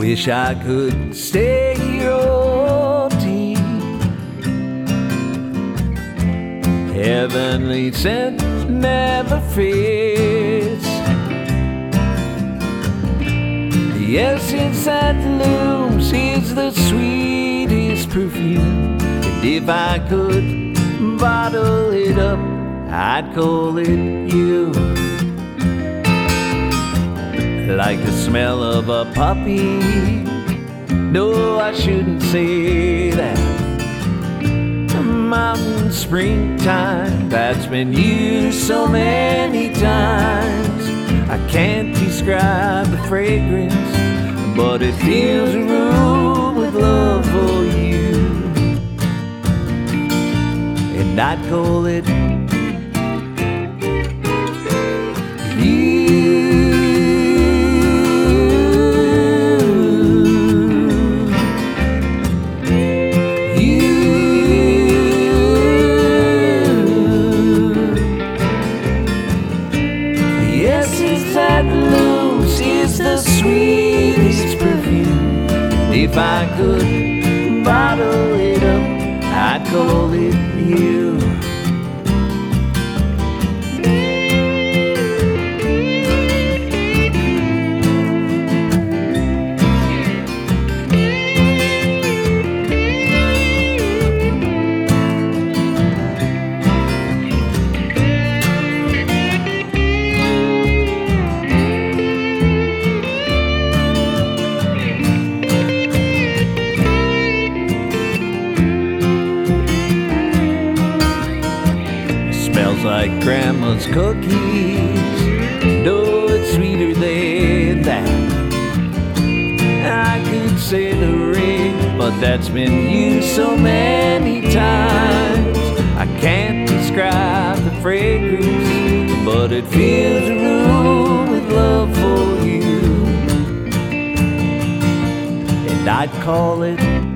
Wish I could stay here all day. Heavenly scent never fades. The essence that looms is the sweetest perfume. And if I could bottle it up, I'd call it you. Like the smell of a puppy. No, I shouldn't say that. Mountain springtime that's been used so many times. I can't describe the fragrance, but it fills a room with love for you. And I'd call it that looms is the sweetest perfume. If I could bottle it up, I'd call it you. Smells like grandma's cookies. No, it's sweeter than that. I could say the ring, but that's been used so many times. I can't describe the fragrance, but it fills a room with love for you. And I'd call it